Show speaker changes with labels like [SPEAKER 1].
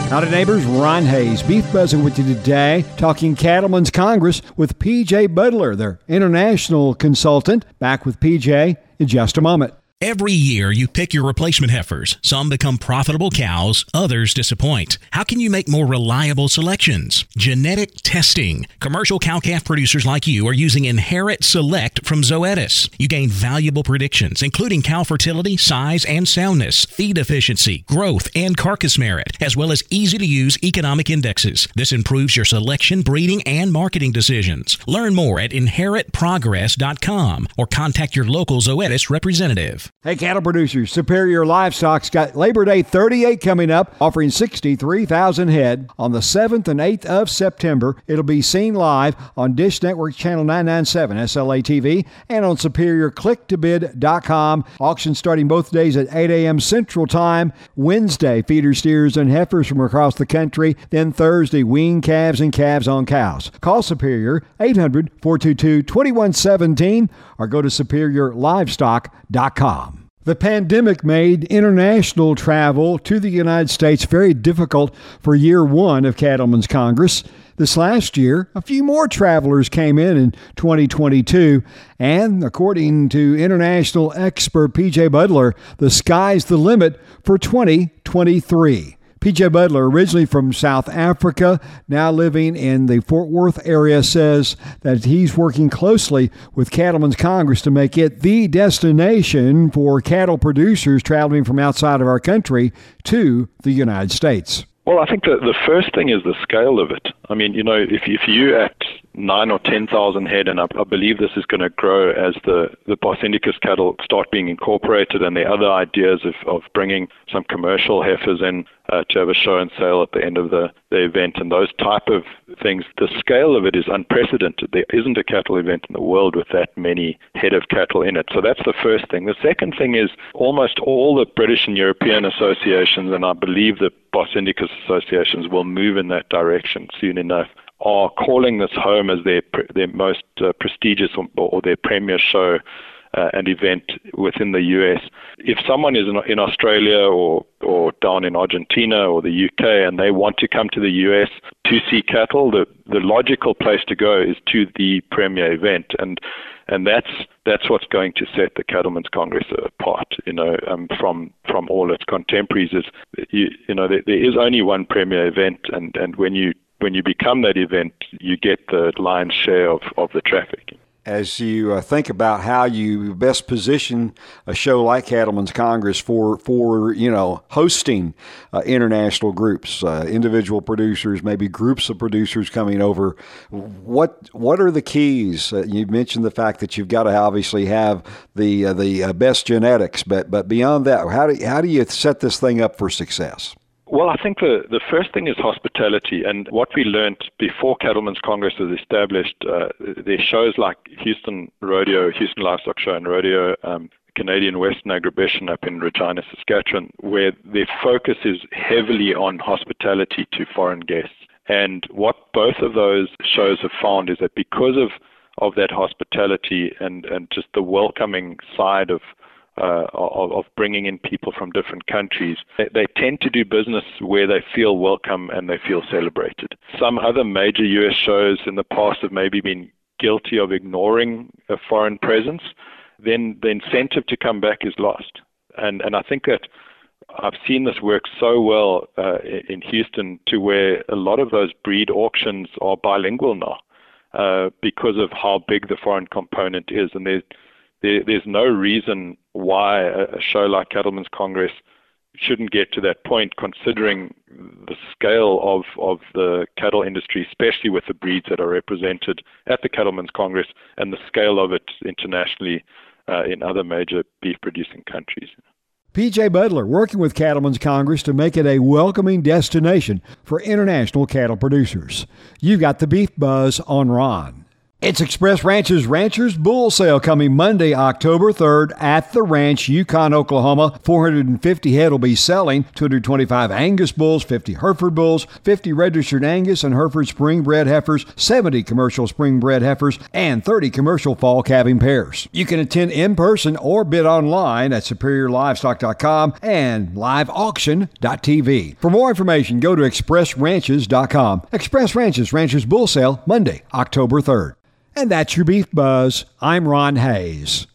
[SPEAKER 1] Howdy neighbors, Ron Hayes, Beef Buzzing with you today, talking Cattlemen's Congress with P.J. Butler, their international consultant. Back with P.J. in just a moment.
[SPEAKER 2] Every year, you pick your replacement heifers. Some become profitable cows, others disappoint. How can you make more reliable selections? Genetic testing. Commercial cow-calf producers like you are using Inherit Select from Zoetis. You gain valuable predictions, including cow fertility, size, and soundness, feed efficiency, growth, and carcass merit, as well as easy-to-use economic indexes. This improves your selection, breeding, and marketing decisions. Learn more at inheritprogress.com or contact your local Zoetis representative.
[SPEAKER 1] Hey, cattle producers, Superior Livestock's got Labor Day 38 coming up, offering 63,000 head. On the 7th and 8th of September, it'll be seen live on Dish Network Channel 997, SLA TV, and on SuperiorClickToBid.com. Auction starting both days at 8 a.m. Central Time. Wednesday, feeder steers and heifers from across the country. Then Thursday, weaned calves and calves on cows. Call Superior 800-422-2117 or go to SuperiorLivestock.com. The pandemic made international travel to the United States very difficult for year one of Cattlemen's Congress. This last year, a few more travelers came in 2022, and according to international expert P.J. Butler, the sky's the limit for 2023. P.J. Butler, originally from South Africa, now living in the Fort Worth area, says that he's working closely with Cattlemen's Congress to make it the destination for cattle producers traveling from outside of our country to the United States.
[SPEAKER 3] Well, I think the first thing is the scale of it. I mean, you know, if you're at 9,000 or 10,000 head, and I believe this is going to grow as the Bos Indicus cattle start being incorporated, and the other ideas of bringing some commercial heifers in to have a show and sale at the end of the event, and those type of things. The scale of it is unprecedented. There isn't a cattle event in the world with that many head of cattle in it. So that's the first thing. The second thing is almost all the British and European associations, and I believe the Bos Indicus associations will move in that direction soon enough, are calling this home as their most prestigious or their premier show and event within the U.S. If someone is in Australia or down in Argentina or the UK and they want to come to the U.S. to see cattle, the logical place to go is to the premier event, and that's what's going to set the Cattlemen's Congress apart, from all its contemporaries. There is only one premier event, and when you become that event, you get the lion's share of the traffic.
[SPEAKER 1] As you think about how you best position a show like Cattlemen's Congress for hosting international groups, individual producers, maybe groups of producers coming over, what are the keys? You mentioned the fact that you've got to obviously have the best genetics, but beyond that, how do you set this thing up for success?
[SPEAKER 3] Well, I think the first thing is hospitality. And what we learned before Cattlemen's Congress was established, there's shows like Houston Rodeo, Houston Livestock Show and Rodeo, Canadian Western Agribition up in Regina, Saskatchewan, where their focus is heavily on hospitality to foreign guests. And what both of those shows have found is that because of that hospitality and just the welcoming side of bringing in people from different countries, they tend to do business where they feel welcome and they feel celebrated. Some other major U.S. shows in the past have maybe been guilty of ignoring a foreign presence. Then the incentive to come back is lost. And I think that I've seen this work so well in Houston, to where a lot of those breed auctions are bilingual now because of how big the foreign component is. And there's no reason why a show like Cattlemen's Congress shouldn't get to that point, considering the scale of the cattle industry, especially with the breeds that are represented at the Cattlemen's Congress, and the scale of it internationally in other major beef-producing countries.
[SPEAKER 1] P.J. Butler, working with Cattlemen's Congress to make it a welcoming destination for international cattle producers. You've got the Beef Buzz on Ron. It's Express Ranch's Ranchers Bull Sale coming Monday, October 3rd at the ranch, Yukon, Oklahoma. 450 head will be selling, 225 Angus bulls, 50 Hereford bulls, 50 registered Angus and Hereford spring-bred heifers, 70 commercial spring-bred heifers, and 30 commercial fall calving pairs. You can attend in person or bid online at superiorlivestock.com and liveauction.tv. For more information, go to expressranches.com. Express Ranches Ranchers Bull Sale, Monday, October 3rd. And that's your Beef Buzz. I'm Ron Hayes.